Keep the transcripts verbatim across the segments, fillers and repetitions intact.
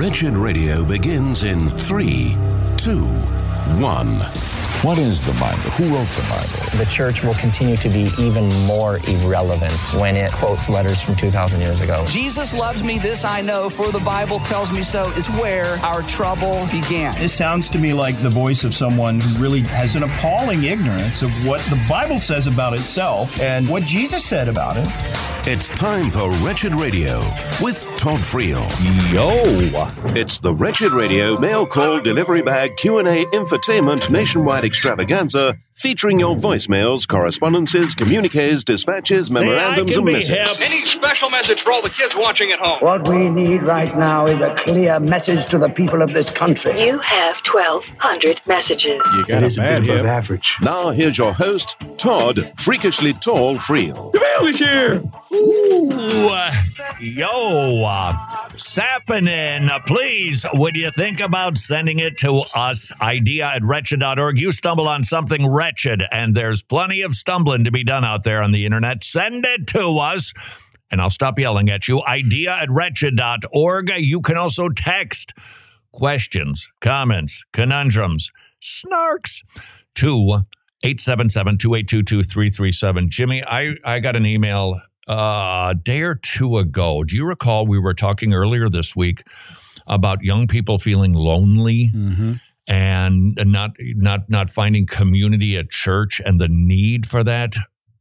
Wretched Radio begins in three, two, one. What is the Bible? Who wrote the Bible? The church will continue to be even more irrelevant when it quotes letters from two thousand years ago. Jesus loves me, this I know, for the Bible tells me so, is where our trouble began. This sounds to me like the voice of someone who really has an appalling ignorance of what the Bible says about itself and what Jesus said about it. It's time for Wretched Radio with Todd Friel. Yo! It's the Wretched Radio mail call delivery bag Q and A infotainment nationwide extravaganza featuring your voicemails, correspondences, communiques, dispatches, memorandums, and messages. Any special message for all the kids watching at home? What we need right now is a clear message to the people of this country. You have twelve hundred messages. You got it a bad hip. Average. Now here's your host, Todd Freakishly Tall Friel. The mail is here! Ooh, uh, yo, uh, Sappinin, uh, please, would you think about sending it to us, idea at wretched dot org? You stumble on something wretched, and there's plenty of stumbling to be done out there on the internet. Send it to us, and I'll stop yelling at you, idea at wretched dot org. You can also text questions, comments, conundrums, snarks to eight seven seven, two eight two, two three three seven. Jimmy, I, I got an email Uh, a day or two ago. Do you recall we were talking earlier this week about young people feeling lonely mm-hmm. and not not not finding community at church and the need for that?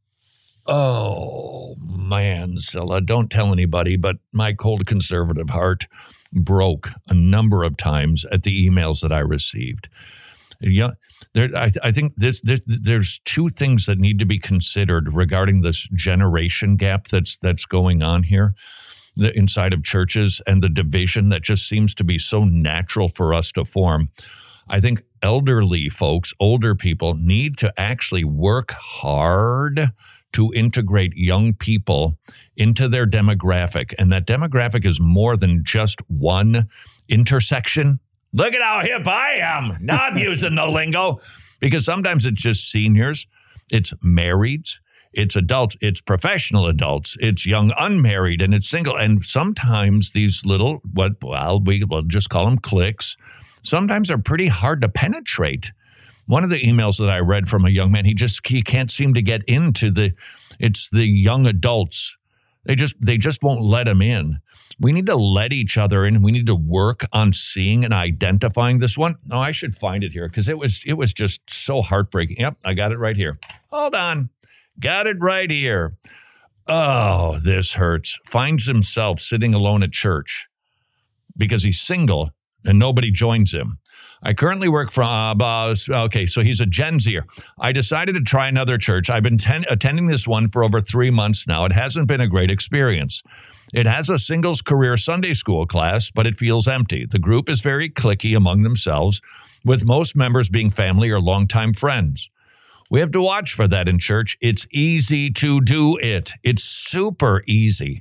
Oh, man, Zilla, don't tell anybody, but my cold conservative heart broke a number of times at the emails that I received. Yeah, there. I, I think this, this. There's two things that need to be considered regarding this generation gap that's that's going on here, the inside of churches, and the division that just seems to be so natural for us to form. I think elderly folks, older people, need to actually work hard to integrate young people into their demographic, and that demographic is more than just one intersection. Look at how hip I am. Now I'm using the lingo, because sometimes it's just seniors, it's marrieds, it's adults, it's professional adults, it's young unmarried, and it's single. And sometimes these little, what well, we will just call them cliques, sometimes are pretty hard to penetrate. One of the emails that I read from a young man, he just he can't seem to get into the, it's the young adults. They just they just won't let him in. We need to let each other in. We need to work on seeing and identifying this one. Oh, I should find it here because it was it was just so heartbreaking. Yep, I got it right here. Hold on. Got it right here. Oh, this hurts. Finds himself sitting alone at church because he's single and nobody joins him. I currently work for, uh, okay, so he's a Gen Zer. I decided to try another church. I've been ten, attending this one for over three months now. It hasn't been a great experience. It has a singles career Sunday school class, but it feels empty. The group is very cliquey among themselves, with most members being family or longtime friends. We have to watch for that in church. It's easy to do it. It's super easy.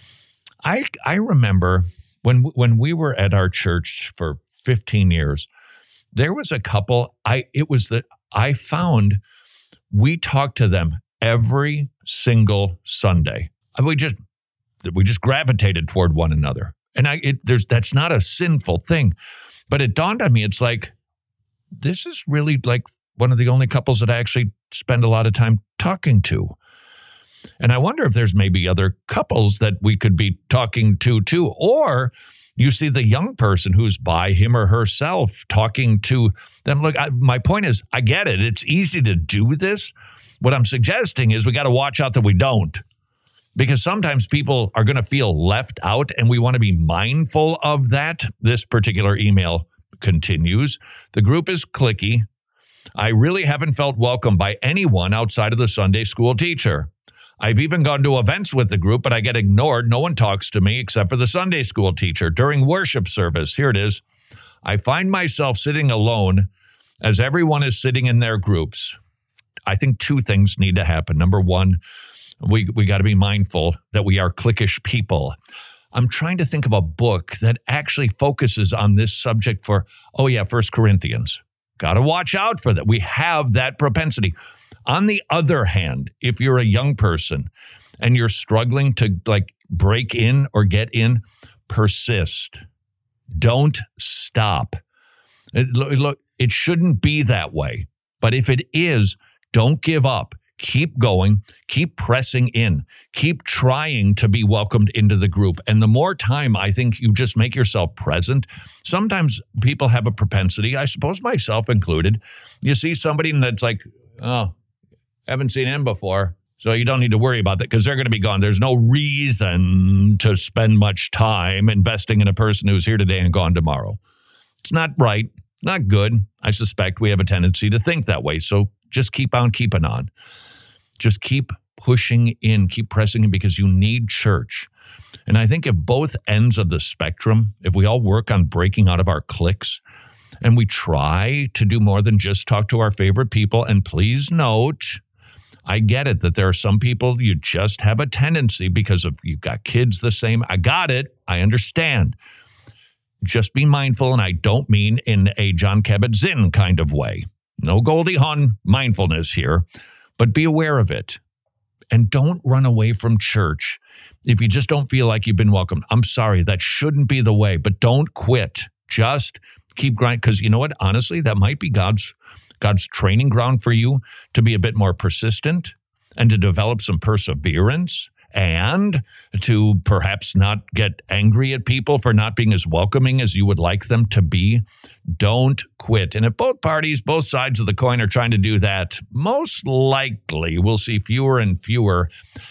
I I remember when when we were at our church for fifteen years, there was a couple, I it was that I found we talked to them every single Sunday. We just we just gravitated toward one another. And I it, there's that's not a sinful thing. But it dawned on me, it's like, this is really like one of the only couples that I actually spend a lot of time talking to. And I wonder if there's maybe other couples that we could be talking to too. Or you see the young person who's by him or herself talking to them. Look, I, my point is, I get it. It's easy to do this. What I'm suggesting is we got to watch out that we don't. Because sometimes people are going to feel left out, and we want to be mindful of that. This particular email continues. The group is cliquey. I really haven't felt welcome by anyone outside of the Sunday school teacher. I've even gone to events with the group, but I get ignored. No one talks to me except for the Sunday school teacher. During worship service, here it is, I find myself sitting alone as everyone is sitting in their groups. I think two things need to happen. Number one, we, we got to be mindful that we are cliquish people. I'm trying to think of a book that actually focuses on this subject for, oh yeah, First Corinthians. Got to watch out for that. We have that propensity. On the other hand, if you're a young person and you're struggling to like break in or get in, persist. Don't stop. It, look, it shouldn't be that way. But if it is, don't give up. Keep going. Keep pressing in. Keep trying to be welcomed into the group. And the more time I think you just make yourself present, sometimes people have a propensity, I suppose myself included, you see somebody that's like, oh, haven't seen him before, so you don't need to worry about that because they're going to be gone. There's no reason to spend much time investing in a person who's here today and gone tomorrow. It's not right, not good. I suspect we have a tendency to think that way, so just keep on keeping on. Just keep pushing in, keep pressing in because you need church. And I think if both ends of the spectrum, if we all work on breaking out of our cliques and we try to do more than just talk to our favorite people, and please note, I get it that there are some people you just have a tendency because of you've got kids the same. I got it. I understand. Just be mindful, and I don't mean in a John Kabat-Zinn kind of way. No Goldie Hawn mindfulness here, but be aware of it. And don't run away from church if you just don't feel like you've been welcomed. I'm sorry, that shouldn't be the way, but don't quit. Just keep grinding, because you know what? Honestly, that might be God's God's training ground for you to be a bit more persistent and to develop some perseverance and to perhaps not get angry at people for not being as welcoming as you would like them to be. Don't quit. And if both parties, both sides of the coin are trying to do that, most likely we'll see fewer and fewer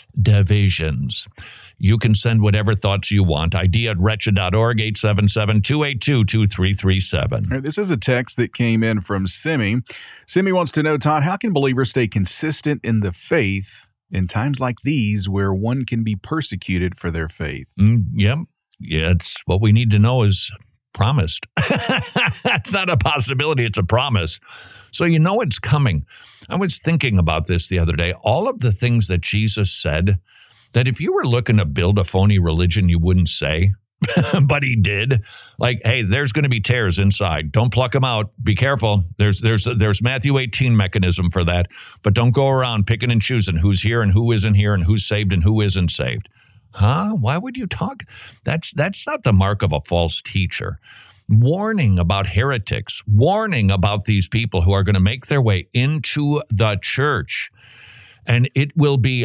divisions. You can send whatever thoughts you want. I D at wretched dot org, eight seven seven, two eight two, two three three seven. This is a text that came in from Simi. Simi wants to know, Todd, how can believers stay consistent in the faith in times like these where one can be persecuted for their faith? Mm, yep. Yeah, it's what we need to know is promised. It's not a possibility, it's a promise. So you know it's coming. I was thinking about this the other day. All of the things that Jesus said, that if you were looking to build a phony religion, you wouldn't say, but he did. Like, hey, there's going to be tares inside. Don't pluck them out. Be careful. There's there's there's Matthew eighteen mechanism for that. But don't go around picking and choosing who's here and who isn't here and who's saved and who isn't saved. Huh? Why would you talk? That's that's not the mark of a false teacher. Warning about heretics. Warning about these people who are going to make their way into the church. And it will be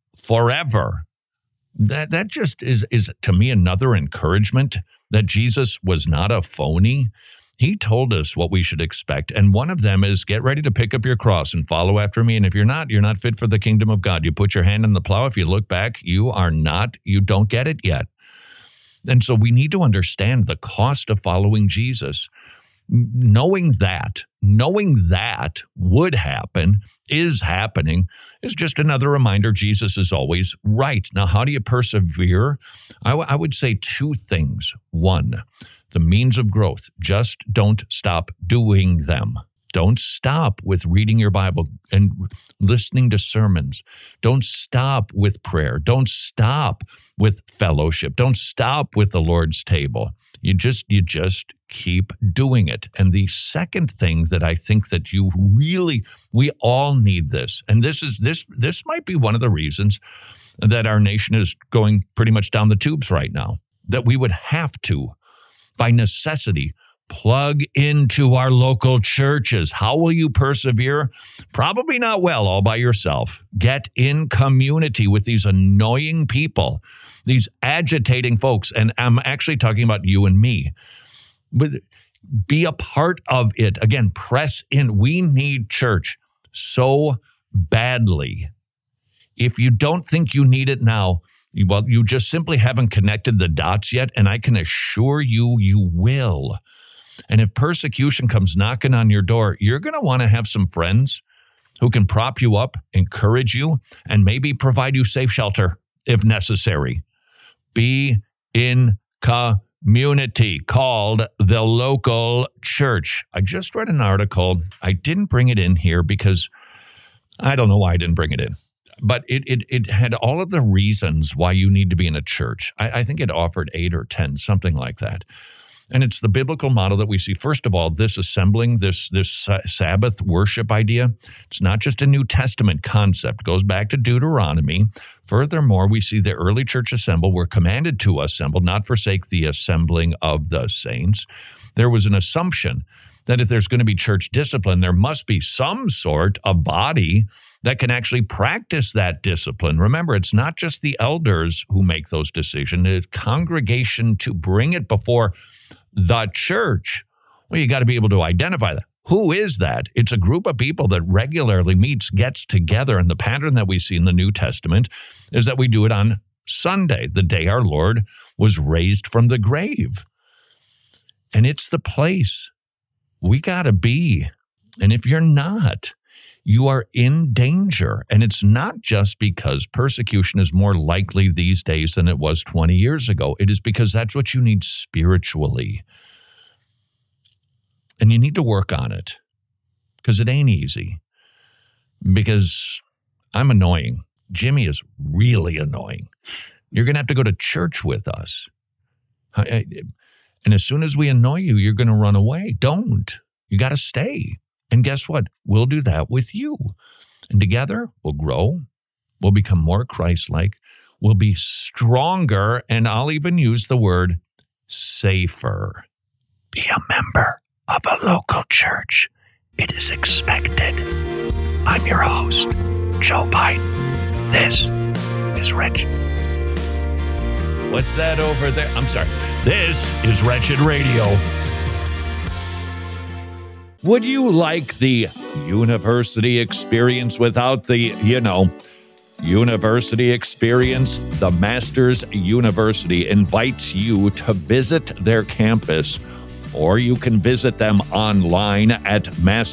forever. That that just is, is to me, another encouragement that Jesus was not a phony. He told us what we should expect. And one of them is get ready to pick up your cross and follow after me. And if you're not, you're not fit for the kingdom of God. You put your hand in the plow. If you look back, you are not, you don't get it yet. And so we need to understand the cost of following Jesus. Knowing that, knowing that would happen, is happening, is just another reminder Jesus is always right. Now, how do you persevere? I, w- I would say two things. One, the means of growth. Just don't stop doing them. Don't stop with reading your Bible and listening to sermons. Don't stop with prayer. Don't stop with fellowship. Don't stop with the Lord's table. You just, you just keep doing it. And the second thing that I think that you really, we all need this. And this is, this, this might be one of the reasons that our nation is going pretty much down the tubes right now, that we would have to, by necessity, plug into our local churches. How will you persevere? Probably not well all by yourself. Get in community with these annoying people, these agitating folks. And I'm actually talking about you and me. Be a part of it. Again, press in. We need church so badly. If you don't think you need it now, well, you just simply haven't connected the dots yet. And I can assure you, you will. And if persecution comes knocking on your door, you're going to want to have some friends who can prop you up, encourage you, and maybe provide you safe shelter if necessary. Be in community called the local church. I just read an article. I didn't bring it in here because I don't know why I didn't bring it in. But it it it had all of the reasons why you need to be in a church. I, I think it offered eight or ten, something like that. And it's the biblical model that we see. First of all, this assembling, this, this Sabbath worship idea, it's not just a New Testament concept. It goes back to Deuteronomy. Furthermore, we see the early church assemble were commanded to assemble, not forsake the assembling of the saints. There was an assumption that if there's going to be church discipline, there must be some sort of body that can actually practice that discipline. Remember, it's not just the elders who make those decisions. It's congregation to bring it before the church. Well, you got to be able to identify that. Who is that? It's a group of people that regularly meets, gets together. And the pattern that we see in the New Testament is that we do it on Sunday, the day our Lord was raised from the grave. And it's the place we got to be. And if you're not, you are in danger. And it's not just because persecution is more likely these days than it was twenty years ago. It is because that's what you need spiritually. And you need to work on it because it ain't easy. Because I'm annoying. Jimmy is really annoying. You're going to have to go to church with us. And as soon as we annoy you, you're going to run away. Don't. You got to stay. And guess what? We'll do that with you. And together, we'll grow. We'll become more Christ-like. We'll be stronger. And I'll even use the word safer. Be a member of a local church. It is expected. I'm your host, Joe Biden. This is Wretched. What's that over there? I'm sorry. This is Wretched Radio. Would you like the university experience without the, you know, university experience? The Masters University invites you to visit their campus, or you can visit them online at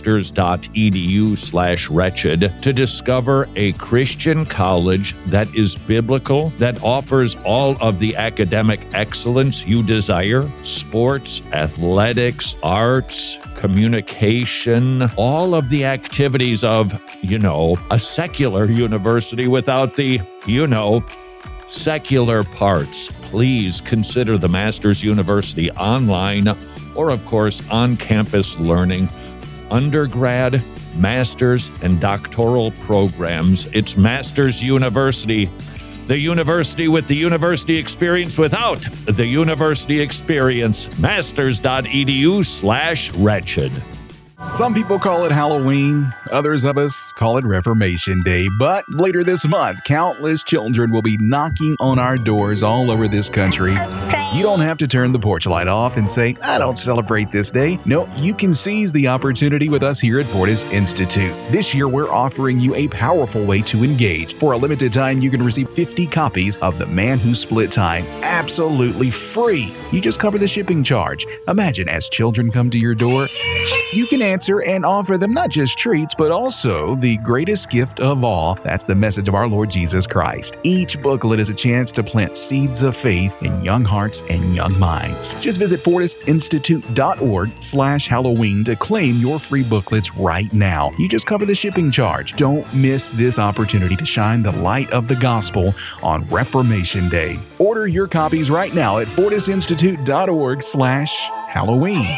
masters.edu slash wretched to discover a Christian college that is biblical, that offers all of the academic excellence you desire, sports, athletics, arts, communication, all of the activities of, you know, a secular university without the, you know, secular parts. Please consider the Masters University online or, of course, on-campus learning, undergrad, master's, and doctoral programs. It's Masters University, the university with the university experience without the university experience. Masters.edu slash wretched. Some people call it Halloween. Others of us call it Reformation Day. But later this month, countless children will be knocking on our doors all over this country. You don't have to turn the porch light off and say, I don't celebrate this day. No, you can seize the opportunity with us here at Fortis Institute. This year, we're offering you a powerful way to engage. For a limited time, you can receive fifty copies of The Man Who Split Time, absolutely free. You just cover the shipping charge. Imagine as children come to your door, you can answer and offer them not just treats, but also the greatest gift of all. That's the message of our Lord Jesus Christ. Each booklet is a chance to plant seeds of faith in young hearts and young minds. Just visit fortisinstitute.org slash Halloween to claim your free booklets right now. You just cover the shipping charge. Don't miss this opportunity to shine the light of the gospel on Reformation Day. Order your copies right now at fortisinstitute.org slash Halloween.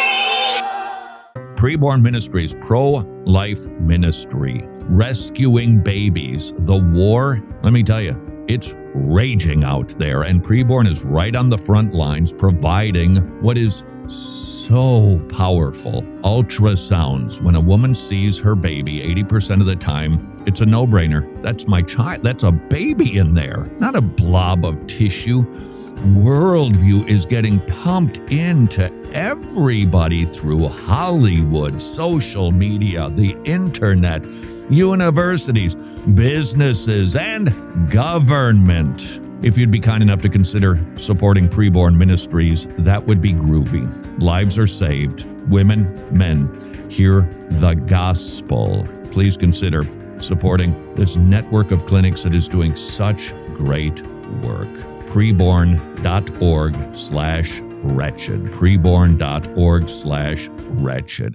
Preborn Ministries, pro-life ministry, rescuing babies. The war, let me tell you, it's raging out there, and Preborn is right on the front lines providing what is so powerful. Ultrasounds. When a woman sees her baby, eighty percent of the time, it's a no-brainer. That's my child. That's a baby in there, not a blob of tissue. Worldview is getting pumped into everybody through Hollywood, social media, the internet, universities, businesses, and government. If you'd be kind enough to consider supporting Preborn Ministries, that would be groovy. Lives are saved. Women, men, hear the gospel. Please consider supporting this network of clinics that is doing such great work. Preborn.org slash wretched. Preborn.org slash wretched.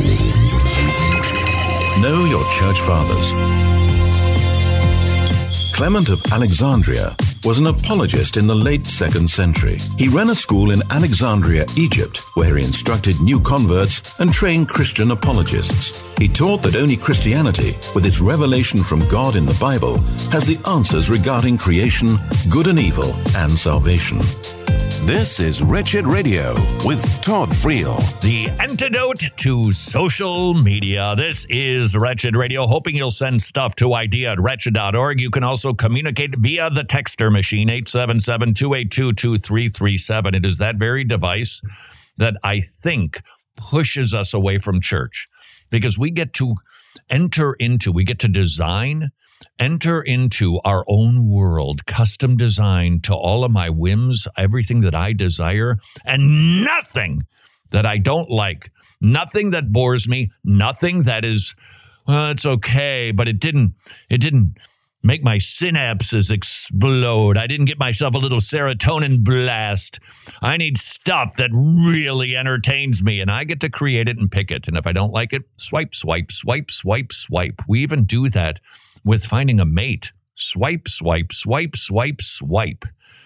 Know your church fathers. Clement of Alexandria was an apologist in the late second century. He ran a school in Alexandria, Egypt, where he instructed new converts and trained Christian apologists. He taught that only Christianity, with its revelation from God in the Bible, has the answers regarding creation, good and evil, and salvation. This is Wretched Radio with Todd Friel. The antidote to social media. This is Wretched Radio. Hoping you'll send stuff to idea at wretched dot org. You can also communicate via the texter machine, eight seven seven, two eight two, two three three seven. It is that very device that I think pushes us away from church, because we get to enter into, we get to design Enter into our own world, custom designed to all of my whims, everything that I desire, and nothing that I don't like, nothing that bores me, nothing that is, well, it's okay, but it didn't, it didn't make my synapses explode. I didn't get myself a little serotonin blast. I need stuff that really entertains me, and I get to create it and pick it. And if I don't like it, swipe, swipe, swipe, swipe, swipe. We even do that with finding a mate. Swipe, swipe, swipe, swipe, swipe.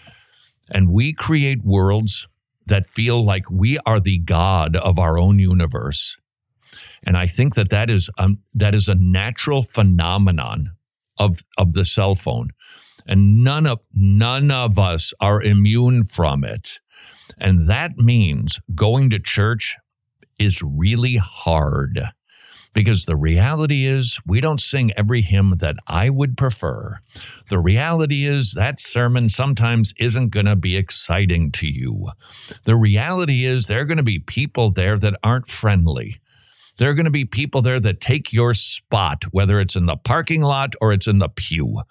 And we create worlds that feel like we are the god of our own universe. And I think that that is, um, that is a natural phenomenon of, of the cell phone. And none of, none of us are immune from it. And that means going to church is really hard. Because the reality is, we don't sing every hymn that I would prefer. The reality is, that sermon sometimes isn't going to be exciting to you. The reality is, there are going to be people there that aren't friendly. There are going to be people there that take your spot, whether it's in the parking lot or it's in the pew.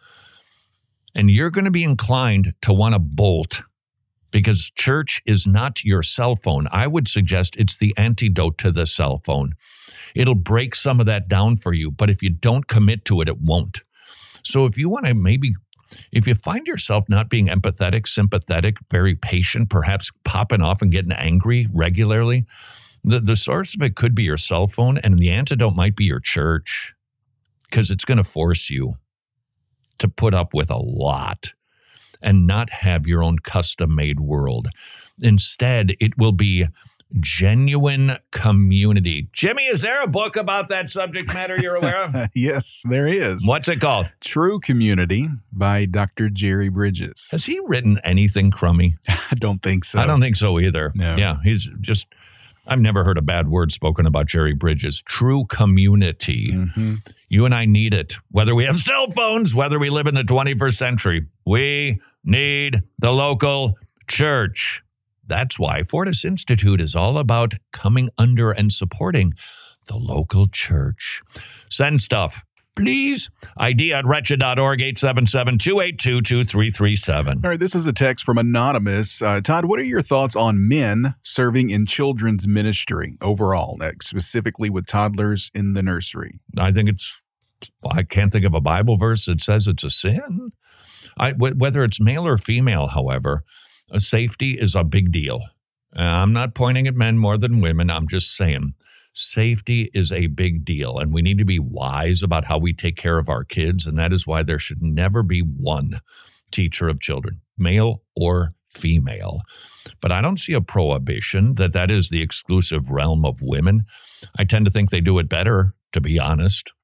And you're going to be inclined to want to bolt, because church is not your cell phone. I would suggest it's the antidote to the cell phone. It'll break some of that down for you, but if you don't commit to it, it won't. So if you want to maybe, if you find yourself not being empathetic, sympathetic, very patient, perhaps popping off and getting angry regularly, the, the source of it could be your cell phone, and the antidote might be your church, because it's going to force you to put up with a lot and not have your own custom-made world. Instead, it will be genuine community. Jimmy, is there a book about that subject matter you're aware of? Yes, there is. What's it called? True Community by Doctor Jerry Bridges. Has he written anything crummy? I don't think so. I don't think so either. No. Yeah, he's just, I've never heard a bad word spoken about Jerry Bridges. True community. Mm-hmm. You and I need it. Whether we have cell phones, whether we live in the twenty-first century, we need the local church. That's why Fortis Institute is all about coming under and supporting the local church. Send stuff, please. Idea at wretched dot org, eight seven seven, two eight two, two three three seven. All right, this is a text from Anonymous. Uh, Todd, what are your thoughts on men serving in children's ministry overall, like specifically with toddlers in the nursery? I think it's, I can't think of a Bible verse that says it's a sin. I, w- whether it's male or female, however, uh, safety is a big deal. Uh, I'm not pointing at men more than women. I'm just saying safety is a big deal, and we need to be wise about how we take care of our kids, and that is why there should never be one teacher of children, male or female. But I don't see a prohibition that that is the exclusive realm of women. I tend to think they do it better, to be honest.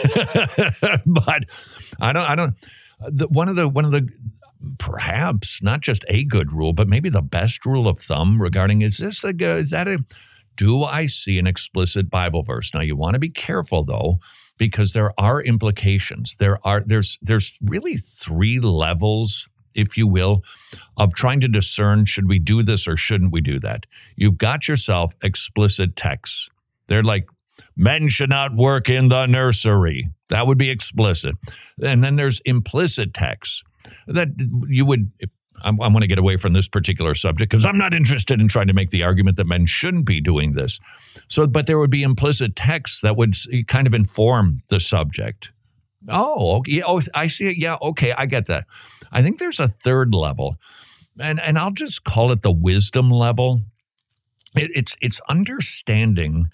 But I don't, I don't, the, one of the, one of the, perhaps not just a good rule, but maybe the best rule of thumb regarding, is this a, is that a, do I see an explicit Bible verse? Now, you want to be careful, though, because there are implications. There are, there's, there's really three levels, if you will, of trying to discern, should we do this or shouldn't we do that? You've got yourself explicit texts. They're like, men should not work in the nursery. That would be explicit. And then there's implicit texts that you would, I'm, I'm going to get away from this particular subject because I'm not interested in trying to make the argument that men shouldn't be doing this. So, but there would be implicit texts that would kind of inform the subject. Oh, okay. Oh, I see it. Yeah, okay, I get that. I think there's a third level, and and I'll just call it the wisdom level. It, it's it's understanding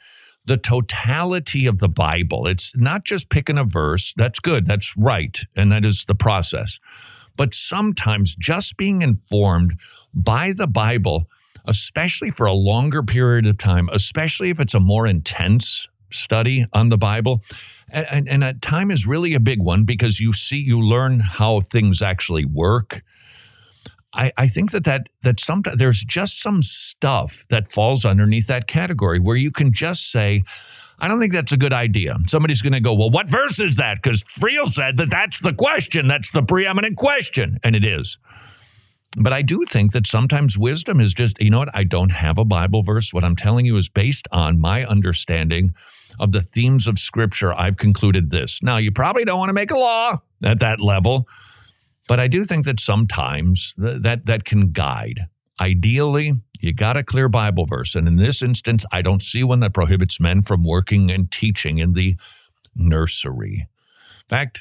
the totality of the Bible. It's not just picking a verse. That's good. That's right. And that is the process. But sometimes just being informed by the Bible, especially for a longer period of time, especially if it's a more intense study on the Bible, and, and, and that time is really a big one because you see, you learn how things actually work. I, I think that, that, that sometimes there's just some stuff that falls underneath that category where you can just say, I don't think that's a good idea. Somebody's going to go, well, what verse is that? Because Friel said that that's the question. That's the preeminent question. And it is. But I do think that sometimes wisdom is just, you know what? I don't have a Bible verse. What I'm telling you is based on my understanding of the themes of Scripture. I've concluded this. Now, you probably don't want to make a law at that level, but I do think that sometimes th- that that can guide. Ideally, you got a clear Bible verse. And in this instance, I don't see one that prohibits men from working and teaching in the nursery. In fact,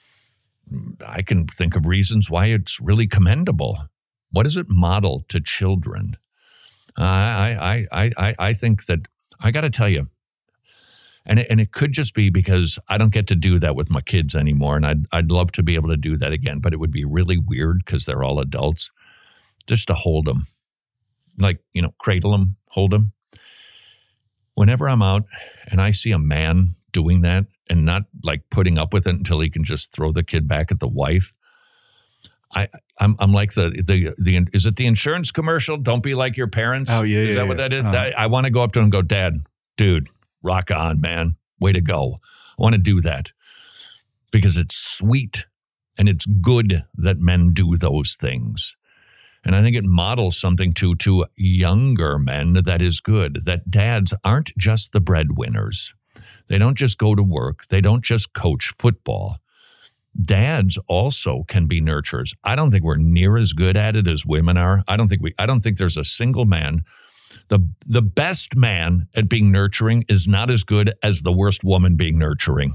I can think of reasons why it's really commendable. What does it model to children? Uh, I, I, I, I think that, I got to tell you, and it, and it could just be because I don't get to do that with my kids anymore, and I'd, I'd love to be able to do that again, but it would be really weird because they're all adults, just to hold them. Like, you know, cradle them, hold them. Whenever I'm out and I see a man doing that and not like putting up with it until he can just throw the kid back at the wife, I, I'm I'm like the, the, the is it the insurance commercial? Don't be like your parents. Oh, yeah, Is yeah, that yeah. what that is? Uh-huh. I, I want to go up to him and go, Dad, dude, rock on, man. Way to go. I want to do that because it's sweet and it's good that men do those things. And I think it models something to, to younger men that is good, that dads aren't just the breadwinners. They don't just go to work. They don't just coach football. Dads also can be nurturers. I don't think we're near as good at it as women are. I don't think we, I don't think there's a single man. The, the best man at being nurturing is not as good as the worst woman being nurturing.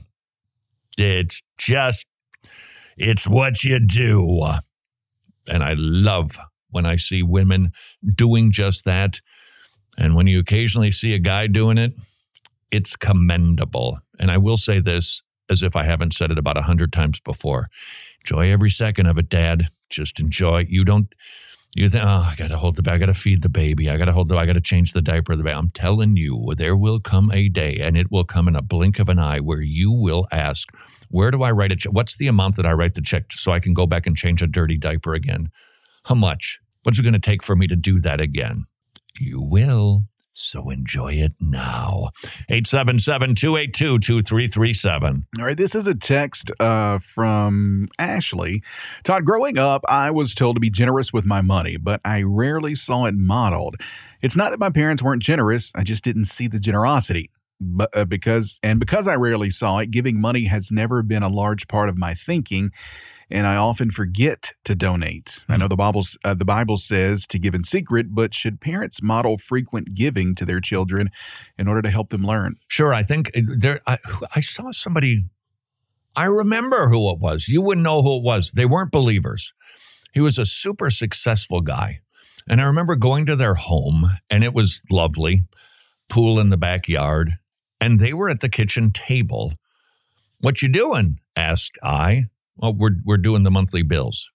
It's just, it's what you do. And I love when I see women doing just that. And when you occasionally see a guy doing it, it's commendable. And I will say this, as if I haven't said it about a hundred times before. Enjoy every second of it, Dad. Just enjoy. You don't, you think, oh, I got to hold the, I got to feed the baby. I got to hold the, I got to change the diaper of the baby. I'm telling you, there will come a day, and it will come in a blink of an eye, where you will ask, where do I write a check? What's the amount that I write the check so I can go back and change a dirty diaper again? How much? What's it going to take for me to do that again? You will. So enjoy it now. eight seven seven, two eight two, two three three seven. All right, this is a text uh, from Ashley. Todd, growing up, I was told to be generous with my money, but I rarely saw it modeled. It's not that my parents weren't generous. I just didn't see the generosity. But uh, because and because I rarely saw it, giving money has never been a large part of my thinking, and I often forget to donate. I know the Bible, uh, the Bible says to give in secret, but should parents model frequent giving to their children in order to help them learn? Sure, I think there. I, I saw somebody, I remember who it was. You wouldn't know who it was. They weren't believers. He was a super successful guy. And I remember going to their home, and it was lovely, pool in the backyard, and they were at the kitchen table. What you doing? Asked I. Well, we're we're doing the monthly bills.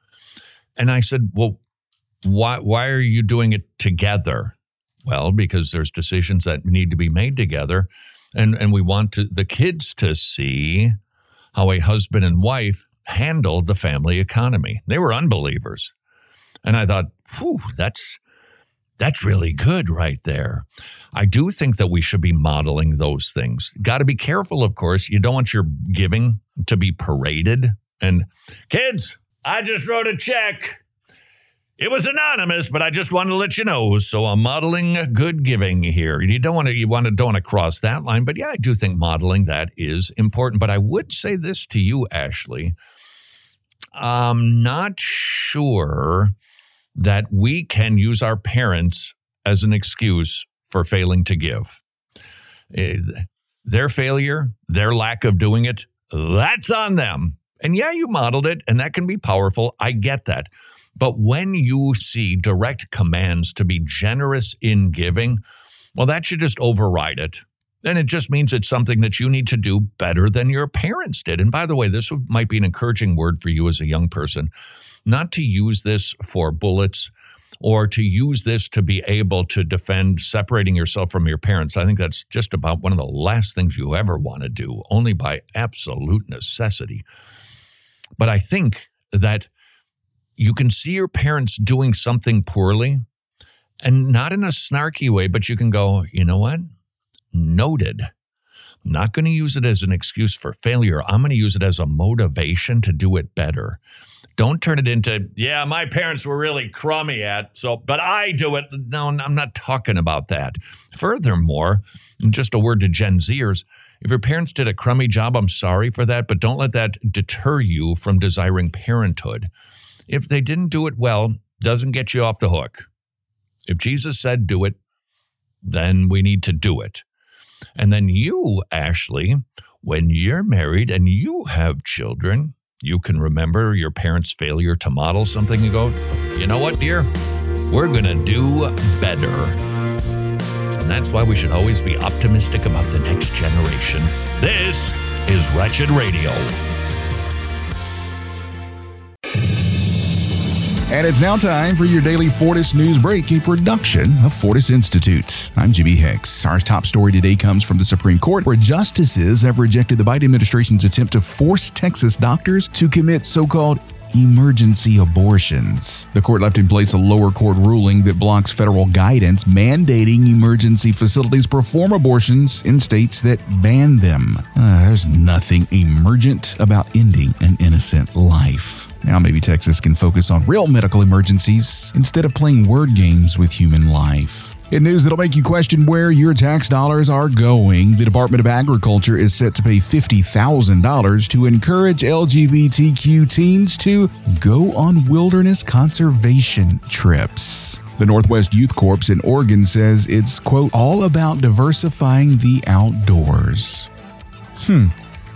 And I said, well, why why are you doing it together? Well, because there's decisions that need to be made together. And and we want to, the kids to see how a husband and wife handle the family economy. They were unbelievers. And I thought, whew, that's That's really good right there. I do think that we should be modeling those things. Got to be careful, of course. You don't want your giving to be paraded. And kids, I just wrote a check. It was anonymous, but I just wanted to let you know. So I'm modeling good giving here. You don't want to, you want to, don't want to cross that line. But yeah, I do think modeling that is important. But I would say this to you, Ashley. I'm not sure that we can use our parents as an excuse for failing to give. Their failure, their lack of doing it, that's on them. And yeah, you modeled it, and that can be powerful. I get that. But when you see direct commands to be generous in giving, well, that should just override it. And it just means it's something that you need to do better than your parents did. And by the way, this might be an encouraging word for you as a young person, not to use this for bullets or to use this to be able to defend separating yourself from your parents. I think that's just about one of the last things you ever want to do, only by absolute necessity. But I think that you can see your parents doing something poorly, and not in a snarky way, but you can go, you know what? Noted. I'm not going to use it as an excuse for failure. I'm going to use it as a motivation to do it better. Don't turn it into, yeah, my parents were really crummy at, so, but I do it. No, I'm not talking about that. Furthermore, just a word to Gen Zers, if your parents did a crummy job, I'm sorry for that, but don't let that deter you from desiring parenthood. If they didn't do it well, doesn't get you off the hook. If Jesus said do it, then we need to do it. And then you, Ashley, when you're married and you have children, you can remember your parents' failure to model something and go, you know what, dear? We're going to do better. And that's why we should always be optimistic about the next generation. This is Wretched Radio. And it's now time for your daily Fortis News Break, a production of Fortis Institute. I'm Jimmy Hicks. Our top story today comes from the Supreme Court, where justices have rejected the Biden administration's attempt to force Texas doctors to commit so-called emergency abortions. The court left in place a lower court ruling that blocks federal guidance mandating emergency facilities perform abortions in states that ban them. Uh, there's nothing emergent about ending an innocent life. Now maybe Texas can focus on real medical emergencies instead of playing word games with human life. In news that'll make you question where your tax dollars are going, the Department of Agriculture is set to pay fifty thousand dollars to encourage L G B T Q teens to go on wilderness conservation trips. The Northwest Youth Corps in Oregon says it's, quote, all about diversifying the outdoors. Hmm.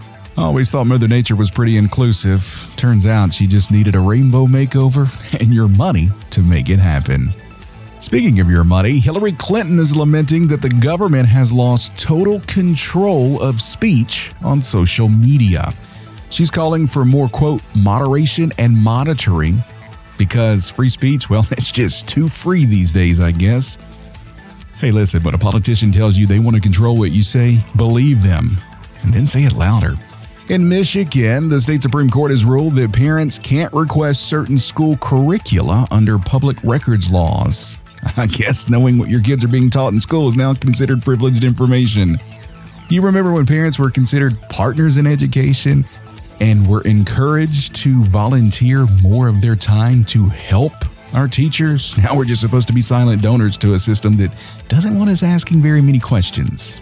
I always thought Mother Nature was pretty inclusive. Turns out she just needed a rainbow makeover and your money to make it happen. Speaking of your money, Hillary Clinton is lamenting that the government has lost total control of speech on social media. She's calling for more, quote, moderation and monitoring because free speech, well, it's just too free these days, I guess. Hey, listen, when a politician tells you they want to control what you say, believe them and then say it louder. In Michigan, the state Supreme Court has ruled that parents can't request certain school curricula under public records laws. I guess knowing what your kids are being taught in school is now considered privileged information. You remember when parents were considered partners in education and were encouraged to volunteer more of their time to help our teachers? Now we're just supposed to be silent donors to a system that doesn't want us asking very many questions.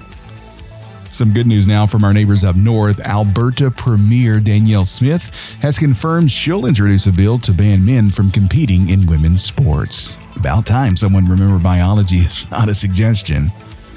Some good news now from our neighbors up north. Alberta Premier Danielle Smith has confirmed she'll introduce a bill to ban men from competing in women's sports. About time someone remembered biology is not a suggestion.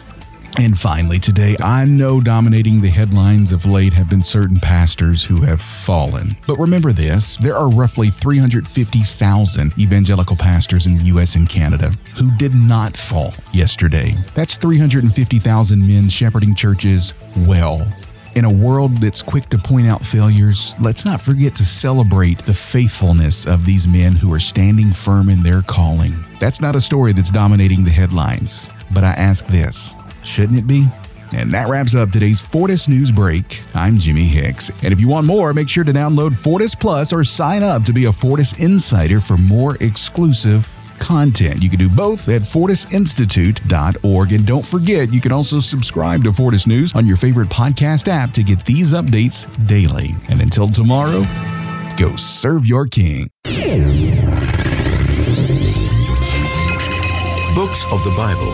And finally today, I know dominating the headlines of late have been certain pastors who have fallen. But remember this, there are roughly three hundred fifty thousand evangelical pastors in the U S and Canada who did not fall yesterday. That's three hundred fifty thousand men shepherding churches well. In a world that's quick to point out failures, let's not forget to celebrate the faithfulness of these men who are standing firm in their calling. That's not a story that's dominating the headlines. But I ask this, shouldn't it be? And that wraps up today's Fortis News Break. I'm Jimmy Hicks. And if you want more, make sure to download Fortis Plus or sign up to be a Fortis Insider for more exclusive content. You can do both at fortis institute dot org. And don't forget, you can also subscribe to Fortis News on your favorite podcast app to get these updates daily. And until tomorrow, go serve your king. Books of the Bible.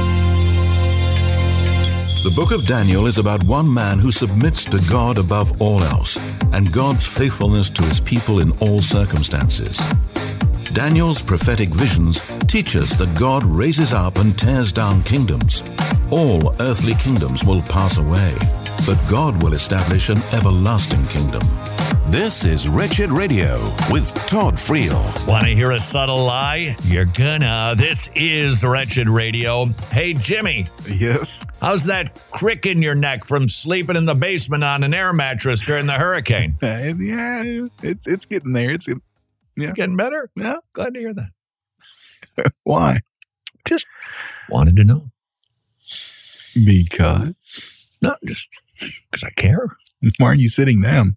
The book of Daniel is about one man who submits to God above all else and God's faithfulness to his people in all circumstances. Daniel's prophetic visions teach us that God raises up and tears down kingdoms. All earthly kingdoms will pass away, but God will establish an everlasting kingdom. This is Wretched Radio with Todd Friel. Want to hear a subtle lie? You're gonna. This is Wretched Radio. Hey, Jimmy. Yes? How's that crick in your neck from sleeping in the basement on an air mattress during the hurricane? Uh, yeah, it's it's getting there. It's yeah. Getting better? Yeah. Glad to hear that. Why? Just wanted to know. Because? No, just because I care. Why are you sitting down?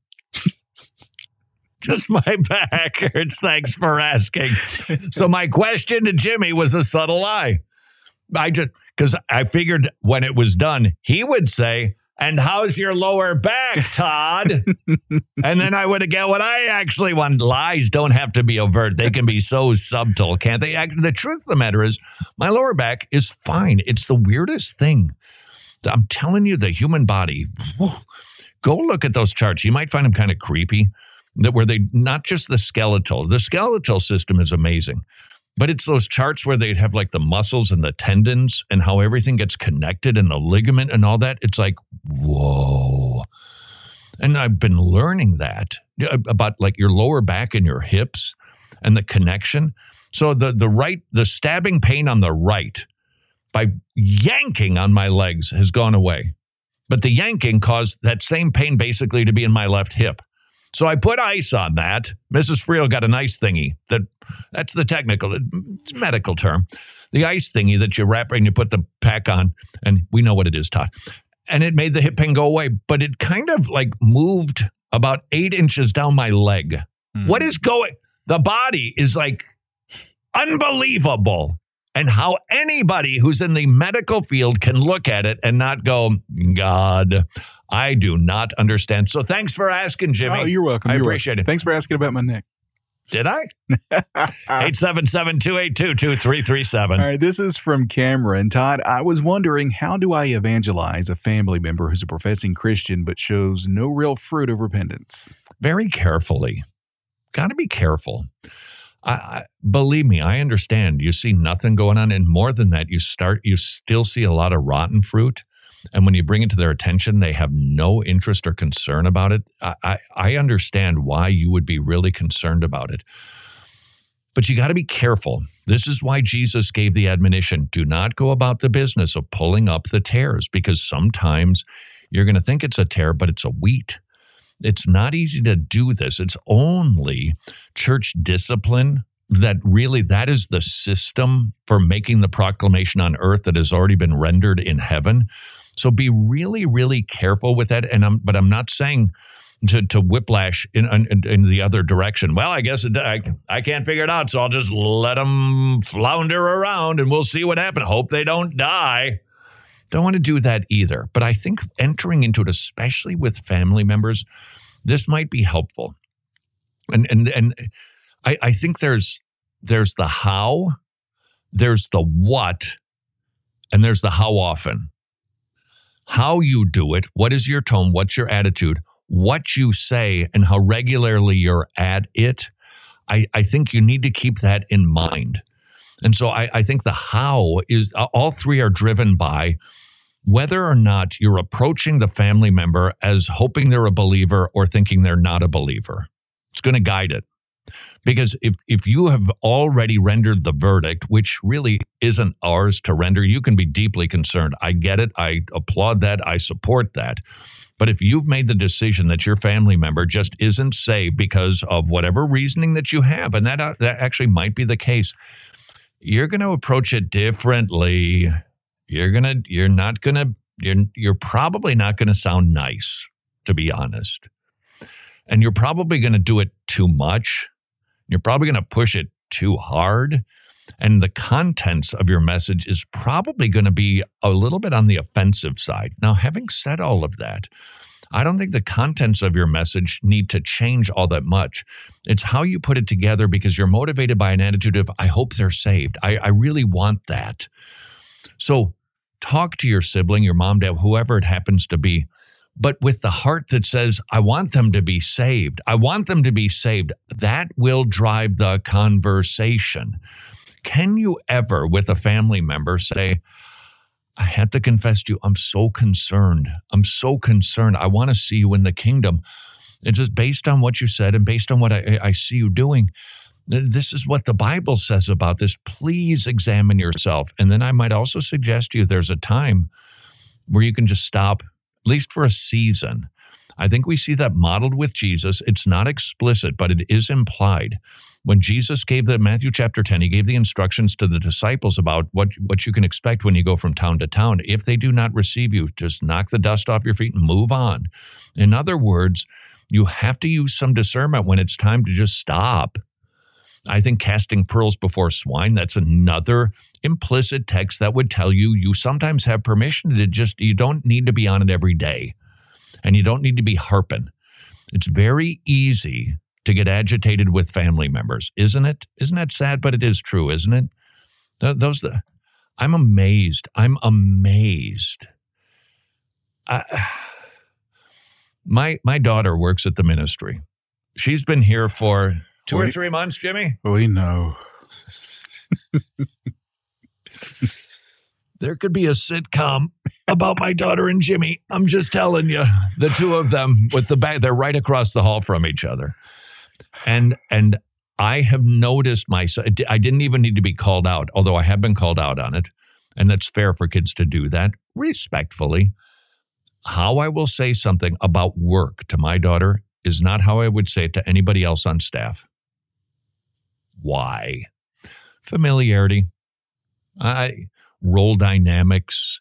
Just my back hurts. Thanks for asking. So my question to Jimmy was a subtle lie. I just, because I figured when it was done, he would say, "And how's your lower back, Todd?" And then I would get what I actually want. Lies don't have to be overt. They can be so subtle, can't they? The truth of the matter is, my lower back is fine. It's the weirdest thing. I'm telling you, the human body, whew, go look at those charts. You might find them kind of creepy. That where they, not just the skeletal, the skeletal system is amazing, but it's those charts where they'd have like the muscles and the tendons and how everything gets connected and the ligament and all that. It's like, whoa. And I've been learning that about like your lower back and your hips and the connection. So the, the right, the stabbing pain on the right by yanking on my legs has gone away. But the yanking caused that same pain basically to be in my left hip. So I put ice on that. Missus Friel got an ice thingy. That That's the technical, it's a medical term. The ice thingy that you wrap and you put the pack on, and we know what it is, Todd. And it made the hip pain go away, but it kind of like moved about eight inches down my leg. Mm. What is going? The body is like unbelievable. And how anybody who's in the medical field can look at it and not go, God, I do not understand. So thanks for asking, Jimmy. Oh, you're welcome. I you're appreciate welcome. it. Thanks for asking about my neck. Did I? eight seven seven, two eight two, two three three seven. All right, this is from Cameron. Todd, I was wondering, how do I evangelize a family member who's a professing Christian but shows no real fruit of repentance? Very carefully. Got to be careful. I, I, believe me, I understand. You see nothing going on. And more than that, you start, you still see a lot of rotten fruit. And when you bring it to their attention, they have no interest or concern about it. I, I, I understand why you would be really concerned about it. But you got to be careful. This is why Jesus gave the admonition, do not go about the business of pulling up the tares, because sometimes you're going to think it's a tare, but it's a wheat. It's not easy to do this. It's only church discipline that really, that is the system for making the proclamation on earth that has already been rendered in heaven. So be really, really careful with that. And I'm, but I'm not saying to, to whiplash in, in, in the other direction. Well, I guess it, I, I can't figure it out, so I'll just let them flounder around and we'll see what happens. Hope they don't die. Don't want to do that either. But I think entering into it, especially with family members, this might be helpful. And and and I, I think there's there's the how, there's the what, and there's the how often. How you do it, what is your tone, what's your attitude, what you say, and how regularly you're at it. I, I think you need to keep that in mind. And so I, I think the how is, all three are driven by whether or not you're approaching the family member as hoping they're a believer or thinking they're not a believer. It's going to guide it. Because if, if you have already rendered the verdict, which really isn't ours to render, you can be deeply concerned. I get it. I applaud that. I support that. But if you've made the decision that your family member just isn't saved because of whatever reasoning that you have, and that, uh, that actually might be the case, you're going to approach it differently. You're going to, you're not going to, you're, you're probably not going to sound nice, to be honest. And you're probably going to do it too much. You're probably going to push it too hard. And the contents of your message is probably going to be a little bit on the offensive side. Now, having said all of that, I don't think the contents of your message need to change all that much. It's how you put it together, because you're motivated by an attitude of, I hope they're saved. I, I really want that. So talk to your sibling, your mom, dad, whoever it happens to be, but with the heart that says, I want them to be saved. I want them to be saved. That will drive the conversation. Can you ever, with a family member, say, I had to confess to you, I'm so concerned. I'm so concerned. I want to see you in the kingdom. It's just based on what you said and based on what I, I see you doing. This is what the Bible says about this. Please examine yourself. And then I might also suggest to you there's a time where you can just stop, at least for a season. I think we see that modeled with Jesus. It's not explicit, but it is implied. When Jesus gave the, Matthew chapter ten, he gave the instructions to the disciples about what, what you can expect when you go from town to town. If they do not receive you, just knock the dust off your feet and move on. In other words, you have to use some discernment when it's time to just stop. I think casting pearls before swine, that's another implicit text that would tell you you sometimes have permission to just, you don't need to be on it every day. And you don't need to be harping. It's very easy to get agitated with family members, isn't it? Isn't that sad? But it is true, isn't it? Th- those, I'm amazed. I'm amazed. I, my my daughter works at the ministry. She's been here for two we, or three months, Jimmy. We know. There could be a sitcom about my daughter and Jimmy. I'm just telling you, the two of them with the bag, they're right across the hall from each other. And and I have noticed myself, I didn't even need to be called out, although I have been called out on it. And that's fair for kids to do that respectfully. How I will say something about work to my daughter is not how I would say it to anybody else on staff. Why? Familiarity. I... Role dynamics.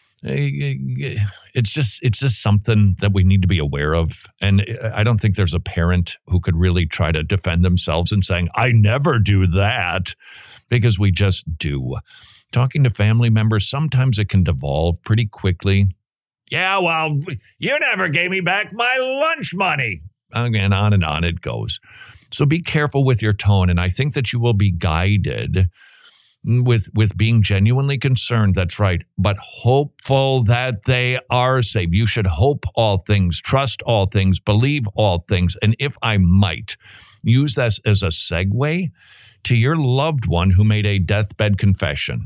It's just it's just something that we need to be aware of. And I don't think there's a parent who could really try to defend themselves and saying, I never do that, because we just do. Talking to family members, sometimes it can devolve pretty quickly. Yeah, well, you never gave me back my lunch money. And on and on it goes. So be careful with your tone. And I think that you will be guided with with being genuinely concerned, that's right, but hopeful that they are saved. You should hope all things, trust all things, believe all things. And if I might use this as a segue to your loved one who made a deathbed confession.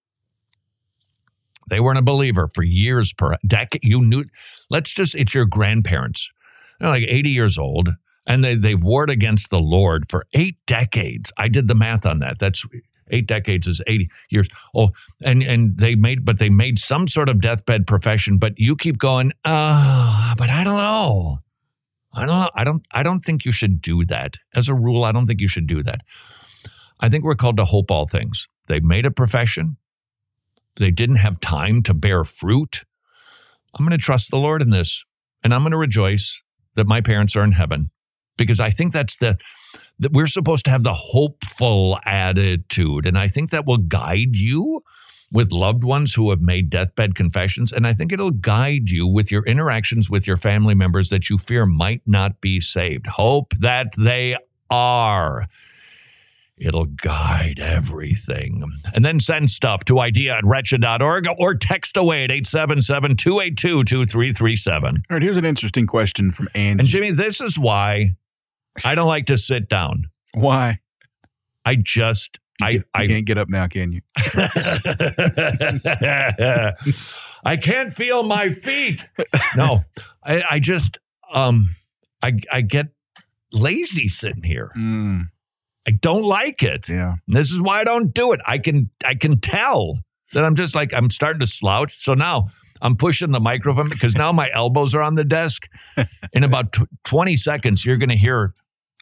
They weren't a believer for years, per decade. You knew, let's just, it's your grandparents. They're like eighty years old, and they, they've warred against the Lord for eight decades. I did the math on that. That's Eight decades is eighty years. Oh, and and they made, but they made some sort of deathbed profession. But you keep going. Ah, uh, but I don't know. I don't know. I don't. I don't think you should do that. As a rule, I don't think you should do that. I think we're called to hope all things. They made a profession. They didn't have time to bear fruit. I'm going to trust the Lord in this, and I'm going to rejoice that my parents are in heaven, because I think that's the. That we're supposed to have the hopeful attitude. And I think that will guide you with loved ones who have made deathbed confessions. And I think it'll guide you with your interactions with your family members that you fear might not be saved. Hope that they are. It'll guide everything. And then send stuff to idea at wretched dot org or text away at eight seven seven, two eight two, two three three seven. All right, here's an interesting question from Angie. And Jimmy, this is why I don't like to sit down. Why? I just, you I, you I can't get up now, can you? I can't feel my feet. No, I, I just, um, I, I get lazy sitting here. Mm. I don't like it. Yeah. And this is why I don't do it. I can, I can tell that I'm just like, I'm starting to slouch. So now I'm pushing the microphone because now my elbows are on the desk. In about t- twenty seconds, you're going to hear.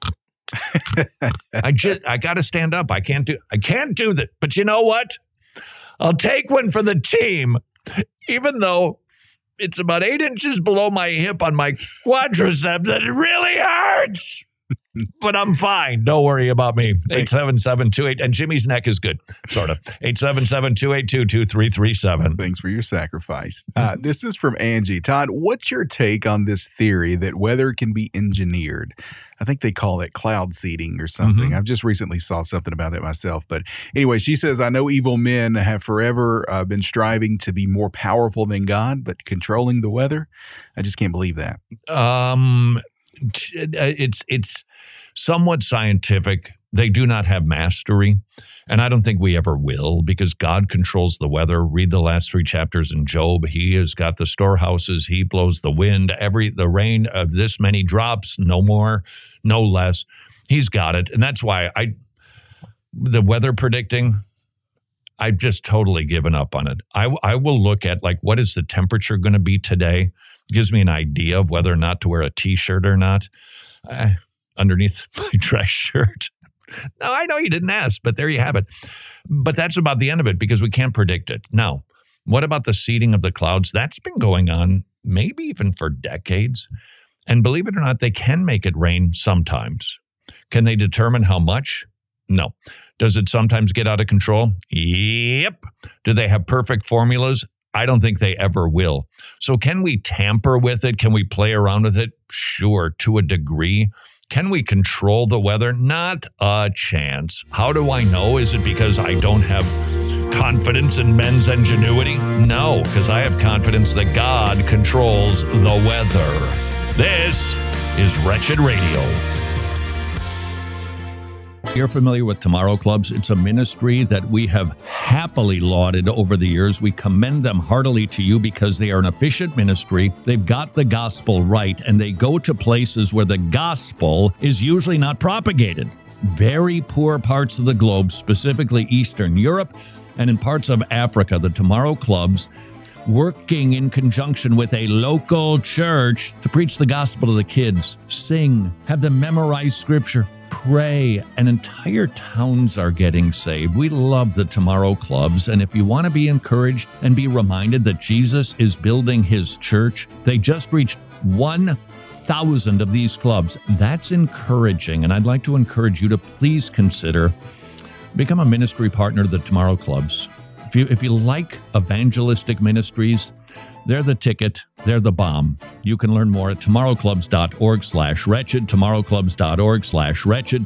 I just, I got to stand up. I can't do, I can't do that. But you know what? I'll take one for the team, even though it's about eight inches below my hip on my quadriceps, and it really hurts. But I'm fine. Don't worry about me. eight seven seven two eight, and Jimmy's neck is good, sort of. eight seven seven, two eight two, two three three seven. Thanks for your sacrifice. Uh, this is from Angie. Todd, what's your take on this theory that weather can be engineered? I think they call it cloud seeding or something. Mm-hmm. I've just recently saw something about it myself. But anyway, she says, I know evil men have forever uh, been striving to be more powerful than God, but controlling the weather? I just can't believe that. Um, it's it's somewhat scientific. they do not have mastery. And I don't think we ever will, because God controls the weather. Read the last three chapters in Job. He has got the storehouses. He blows the wind, every the rain of this many drops, no more, no less. He's got it. And that's why I, the weather predicting, I've just totally given up on it. I, I will look at, like, what is the temperature going to be today? It gives me an idea of whether or not to wear a T-shirt or not uh, underneath my dress shirt. No, I know you didn't ask, but there you have it. But that's about the end of it, because we can't predict it. Now, what about the seeding of the clouds? That's been going on maybe even for decades. And believe it or not, they can make it rain sometimes. Can they determine how much? No. Does it sometimes get out of control? Yep. Do they have perfect formulas? I don't think they ever will. So can we tamper with it? Can we play around with it? Sure, to a degree. Can we control the weather? Not a chance. How do I know? Is it because I don't have confidence in men's ingenuity? No, because I have confidence that God controls the weather. This is Wretched Radio. You're familiar with Tomorrow Clubs. It's a ministry that we have happily lauded over the years. We commend them heartily to you because they are an efficient ministry. They've got the gospel right, and they go to places where the gospel is usually not propagated. Very poor parts of the globe, specifically Eastern Europe and in parts of Africa, the Tomorrow Clubs, working in conjunction with a local church to preach the gospel to the kids, sing, have them memorize scripture, pray, and entire towns are getting saved. We love the Tomorrow Clubs, and if you want to be encouraged and be reminded that Jesus is building his church, they just reached one thousand of these clubs. That's encouraging, and I'd like to encourage you to please consider become a ministry partner to the Tomorrow Clubs. If you, if you like evangelistic ministries, they're the ticket. They're the bomb. You can learn more at tomorrowclubs.org slash wretched, tomorrowclubs.org slash wretched.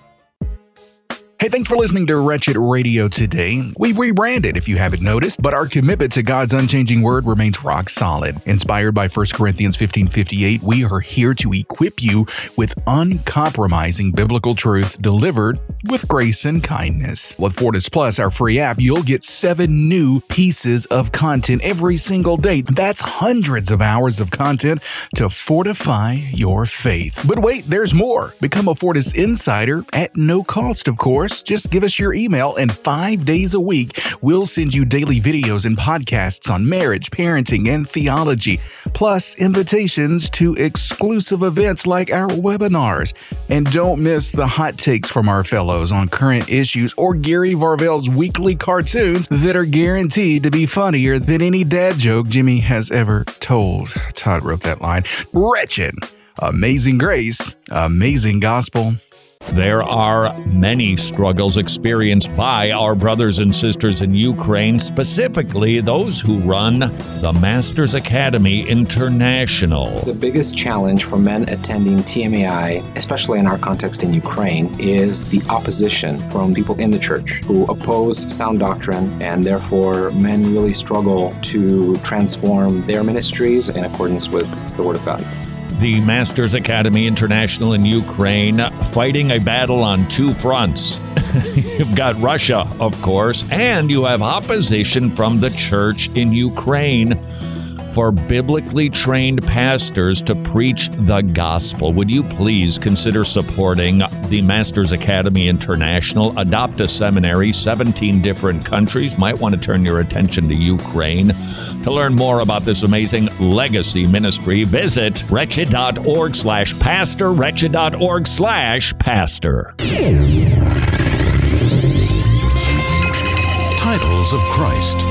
Hey, thanks for listening to Wretched Radio today. We've rebranded, if you haven't noticed, but our commitment to God's unchanging word remains rock solid. Inspired by First Corinthians fifteen fifty-eight, we are here to equip you with uncompromising biblical truth delivered with grace and kindness. With Fortis Plus, our free app, you'll get seven new pieces of content every single day. That's hundreds of hours of content to fortify your faith. But wait, there's more. Become a Fortis Insider at no cost, of course. Just give us your email, and five days a week, we'll send you daily videos and podcasts on marriage, parenting, and theology, plus invitations to exclusive events like our webinars. And don't miss the hot takes from our fellows on current issues or Gary Varvel's weekly cartoons that are guaranteed to be funnier than any dad joke Jimmy has ever told. Todd wrote that line. Wretched. Amazing grace. Amazing gospel. There are many struggles experienced by our brothers and sisters in Ukraine, specifically those who run the Masters Academy International. The biggest challenge for men attending T M A I, especially in our context in Ukraine, is the opposition from people in the church who oppose sound doctrine, and therefore men really struggle to transform their ministries in accordance with the Word of God. The Masters Academy International in Ukraine, fighting a battle on two fronts. You've got Russia, of course, and you have opposition from the church in Ukraine for biblically trained pastors to preach the gospel. Would you please consider supporting the Masters Academy International? Adopt a seminary, seventeen different countries. Might want to turn your attention to Ukraine. To learn more about this amazing legacy ministry, visit wretched.org slash pastor, wretched.org slash pastor. Titles of Christ.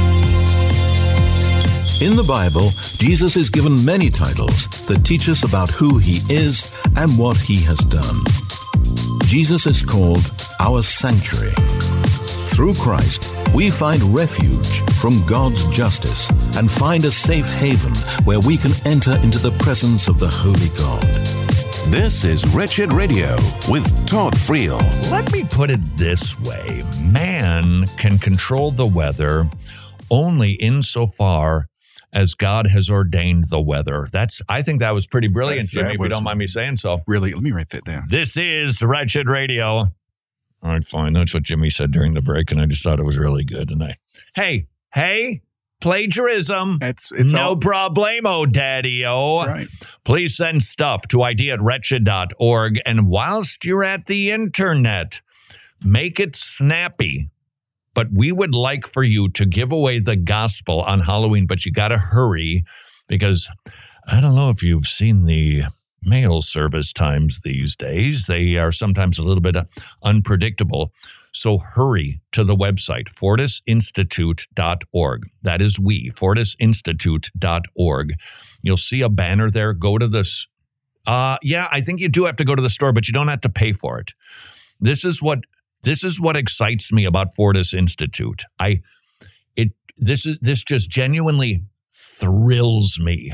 In the Bible, Jesus is given many titles that teach us about who he is and what he has done. Jesus is called our sanctuary. Through Christ, we find refuge from God's justice and find a safe haven where we can enter into the presence of the Holy God. This is Wretched Radio with Todd Friel. Let me put it this way. Man can control the weather only insofar as God has ordained the weather. That's, I think that was pretty brilliant, That's, Jimmy, that if you don't mind me saying so. Really, let me write that down. This is Wretched Radio. All right, fine. That's what Jimmy said during the break, and I just thought it was really good. And I, hey, hey, plagiarism. It's, it's no all, problemo, daddy-o. right. Please send stuff to idea at wretched dot org. And whilst you're at the internet, make it snappy. But we would like for you to give away the gospel on Halloween, but you got to hurry because I don't know if you've seen the mail service times these days. They are sometimes a little bit unpredictable. So hurry to the website, fortis institute dot org. That is we, fortis institute dot org. You'll see a banner there. Go to this. Uh, yeah, I think you do have to go to the store, but you don't have to pay for it. This is what this is what excites me about Fortis Institute. I it this is this just genuinely thrills me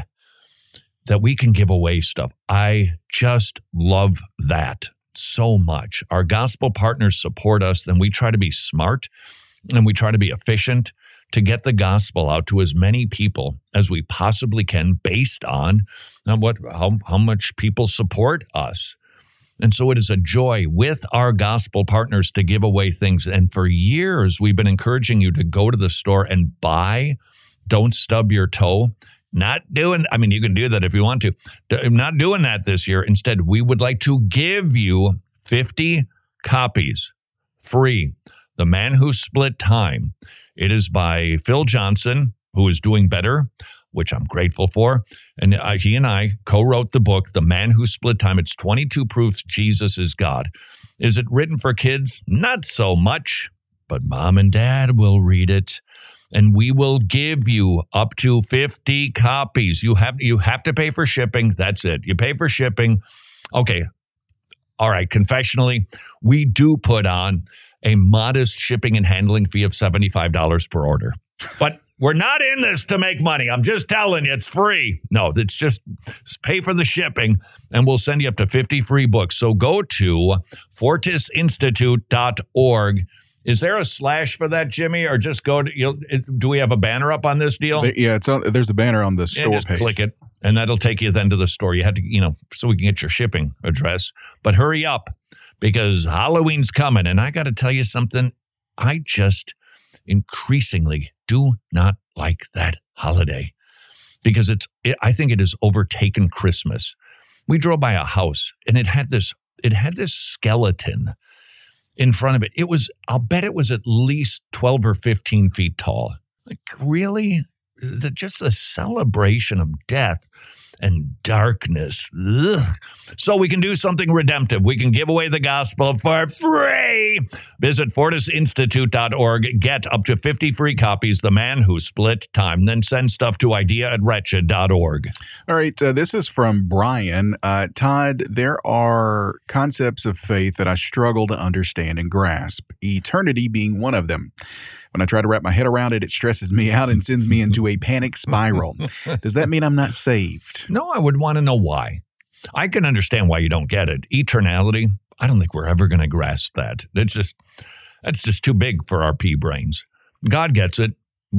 that we can give away stuff. I just love that so much. Our gospel partners support us, then we try to be smart and we try to be efficient to get the gospel out to as many people as we possibly can based on what how, how much people support us. And so it is a joy with our gospel partners to give away things. And for years, we've been encouraging you to go to the store and buy. Don't stub your toe. Not doing, I mean, you can do that if you want to. I'm not doing that this year. Instead, we would like to give you fifty copies free. The Man Who Split Time. It is by Phil Johnson, who is doing better, which I'm grateful for. And uh, he and I co-wrote the book, The Man Who Split Time. It's twenty-two proofs Jesus is God. Is it written for kids? Not so much, but mom and dad will read it. And we will give you up to fifty copies. You have you have to pay for shipping. That's it. You pay for shipping. Okay. All right. Confessionally, we do put on a modest shipping and handling fee of seventy-five dollars per order. But we're not in this to make money. I'm just telling you, it's free. No, it's just pay for the shipping, and we'll send you up to fifty free books. So go to fortis institute dot org. Is there a slash for that, Jimmy, or just go to, you'll, it, do we have a banner up on this deal? Yeah, it's on, there's a banner on the store yeah, just page. Click it, and that'll take you then to the store. You had to, you know, so we can get your shipping address. But hurry up, because Halloween's coming, and I got to tell you something. I just increasingly do not like that holiday because it's, it, I think it has overtaken Christmas. We drove by a house, and it had this, it had this skeleton in front of it. It was, I'll bet it was at least twelve or fifteen feet tall. Like, really? The, just a celebration of death and darkness. Ugh. So we can do something redemptive. We can give away the gospel for free. Visit fortis institute dot org. Get up to fifty free copies, The Man Who Split Time. Then send stuff to idea at wretched dot org. All right. Uh, this is from Brian. Uh, Todd, there are concepts of faith that I struggle to understand and grasp, eternity being one of them. When I try to wrap my head around it, it stresses me out and sends me into a panic spiral. Does that mean I'm not saved? No, I would want to know why. I can understand why you don't get it. Eternality, I don't think we're ever going to grasp that. It's just, that's just too big for our pea brains. God gets it.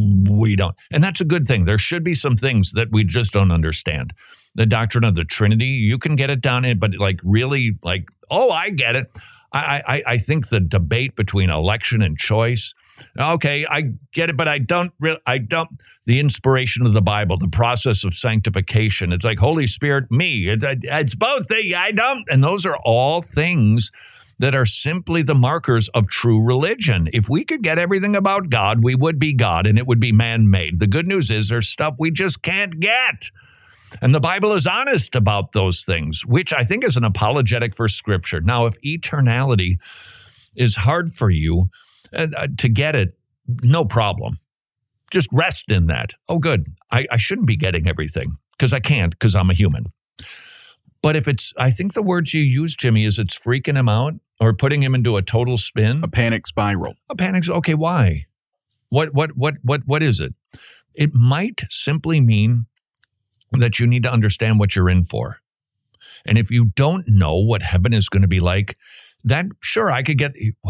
We don't. And that's a good thing. There should be some things that we just don't understand. The doctrine of the Trinity, you can get it down in, but like really like, oh, I get it. I, I, I think the debate between election and choice, okay, I get it, but I don't really, I don't, the inspiration of the Bible, the process of sanctification, it's like Holy Spirit, me, it's, it's both, the, I don't, and those are all things that are simply the markers of true religion. If we could get everything about God, we would be God and it would be man-made. The good news is there's stuff we just can't get. And the Bible is honest about those things, which I think is an apologetic for Scripture. Now, if eternality is hard for you uh, to get it, no problem. Just rest in that. Oh, good. I, I shouldn't be getting everything because I can't because I'm a human. But if it's, I think the words you use, Jimmy, is it's freaking him out or putting him into a total spin. A panic spiral. A panic. Okay, why? What, what, what, what, what is it? It might simply mean that you need to understand what you're in for. And if you don't know what heaven is going to be like, that, sure, I could get,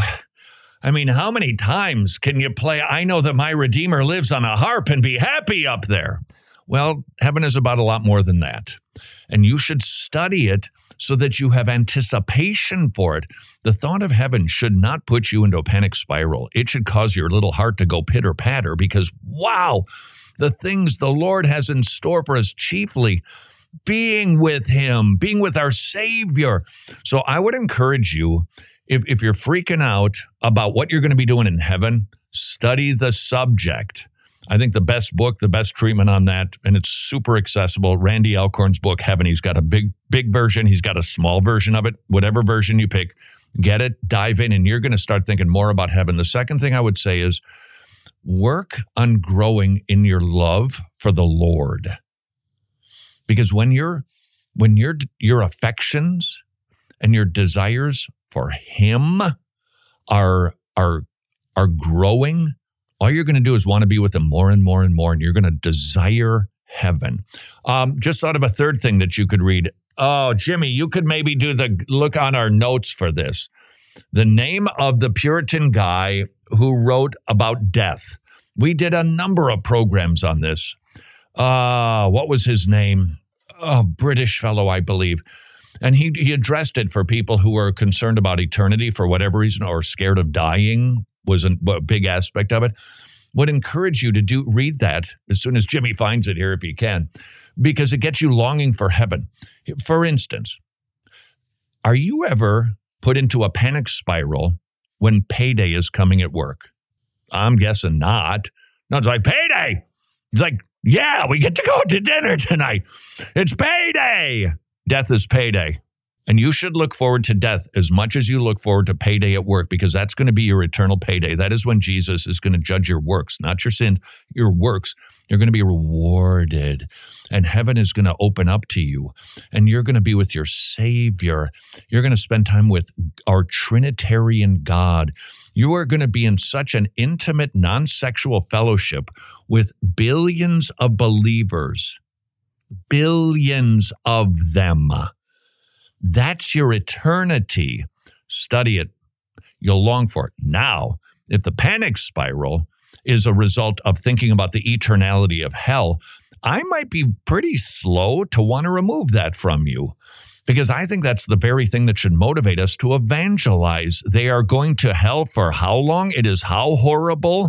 I mean, how many times can you play, I know that my Redeemer lives on a harp and be happy up there? Well, heaven is about a lot more than that. And you should study it so that you have anticipation for it. The thought of heaven should not put you into a panic spiral. It should cause your little heart to go pitter-patter because, wow, the things the Lord has in store for us, chiefly being with him, being with our Savior. So I would encourage you, if, if you're freaking out about what you're going to be doing in heaven, study the subject. I think the best book, the best treatment on that, and it's super accessible, Randy Alcorn's book, Heaven. He's got a big, big version. He's got a small version of it. Whatever version you pick, get it, dive in, and you're going to start thinking more about heaven. The second thing I would say is work on growing in your love for the Lord. Because when your when your your affections and your desires for him are are are growing, all you're going to do is want to be with him more and more and more, and you're going to desire heaven. Um, just thought of a third thing that you could read. Oh, Jimmy, you could maybe do the look on our notes for this. The name of the Puritan guy who wrote about death. We did a number of programs on this. Uh, what was his name? Oh, British fellow, I believe. And he he addressed it for people who were concerned about eternity for whatever reason or scared of dying was a, a big aspect of it. Would encourage you to do read that as soon as Jimmy finds it here if he can, because it gets you longing for heaven. For instance, are you ever put into a panic spiral when payday is coming at work? I'm guessing not. No, it's like payday. It's like, yeah, we get to go to dinner tonight. It's payday. Death is payday. And you should look forward to death as much as you look forward to payday at work, because that's going to be your eternal payday. That is when Jesus is going to judge your works, not your sin, your works. You're going to be rewarded, and heaven is going to open up to you, and you're going to be with your Savior. You're going to spend time with our Trinitarian God. You are going to be in such an intimate, non-sexual fellowship with billions of believers, billions of them. That's your eternity. Study it. You'll long for it. Now, if the panic spiral is a result of thinking about the eternality of hell, I might be pretty slow to want to remove that from you, because I think that's the very thing that should motivate us to evangelize. They are going to hell for how long? It is how horrible?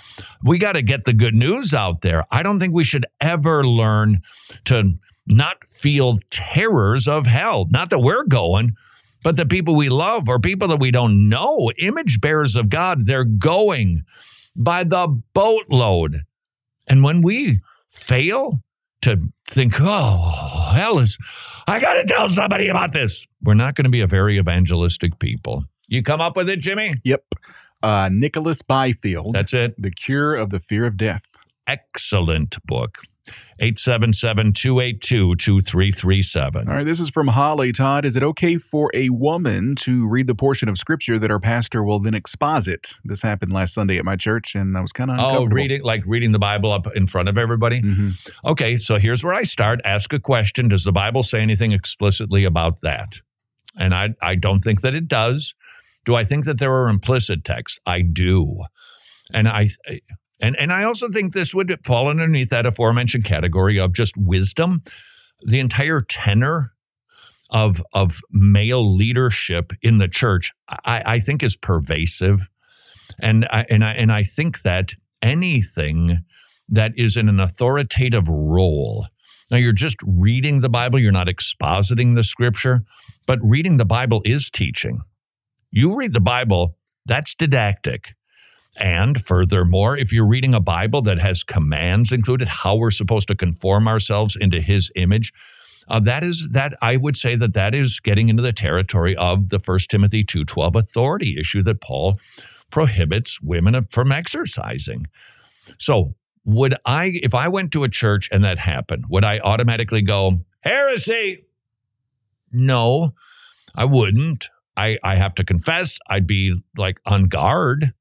We got to get the good news out there. I don't think we should ever learn to not feel terrors of hell. Not that we're going, but the people we love or people that we don't know, image bearers of God, they're going by the boatload. And when we fail to think, oh, hell is, I got to tell somebody about this, we're not going to be a very evangelistic people. You come up with it, Jimmy? Yep. Uh, Nicholas Byfield. That's it. The Cure of the Fear of Death. Excellent book. eight seven seven, two eight two, two three three seven. All right, this is from Holly. Todd, is it okay for a woman to read the portion of Scripture that our pastor will then exposit? This happened last Sunday at my church, and I was kind of uncomfortable. Oh, reading, like reading the Bible up in front of everybody? Mm-hmm. Okay, so here's where I start. Ask a question. Does the Bible say anything explicitly about that? And I, I don't think that it does. Do I think that there are implicit texts? I do. And I... And and I also think this would fall underneath that aforementioned category of just wisdom. The entire tenor of, of male leadership in the church, I, I think is pervasive. And I, and, I, and I think that anything that is in an authoritative role, now you're just reading the Bible, you're not expositing the Scripture, but reading the Bible is teaching. You read the Bible, that's didactic. And furthermore, if you're reading a Bible that has commands included, how we're supposed to conform ourselves into his image, uh, that is that I would say that that is getting into the territory of the First Timothy two twelve authority issue that Paul prohibits women from exercising. So would I, if I went to a church and that happened, would I automatically go, heresy? No, I wouldn't. I, I have to confess, I'd be like on guard.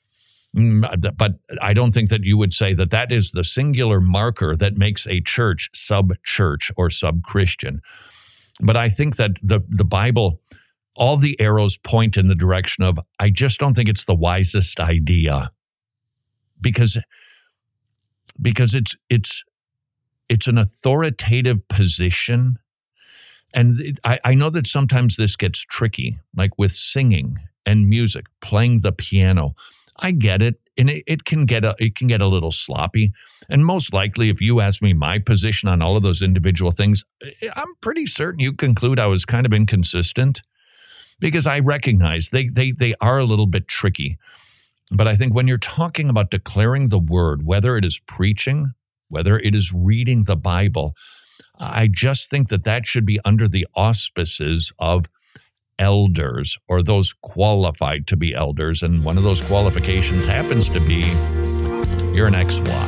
But I don't think that you would say that that is the singular marker that makes a church sub-church or sub-Christian. But I think that the, the Bible, all the arrows point in the direction of, I just don't think it's the wisest idea. Because, because it's it's it's an authoritative position. And I, I know that sometimes this gets tricky, like with singing and music, playing the piano. I get it, and it, it can get a it can get a little sloppy. And most likely, if you ask me my position on all of those individual things, I'm pretty certain you conclude I was kind of inconsistent, because I recognize they they they are a little bit tricky. But I think when you're talking about declaring the word, whether it is preaching, whether it is reading the Bible, I just think that that should be under the auspices of elders, or those qualified to be elders. And one of those qualifications happens to be you're an X Y.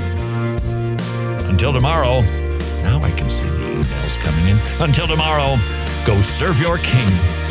Until tomorrow, now I can see the emails coming in. Until tomorrow, go serve your king.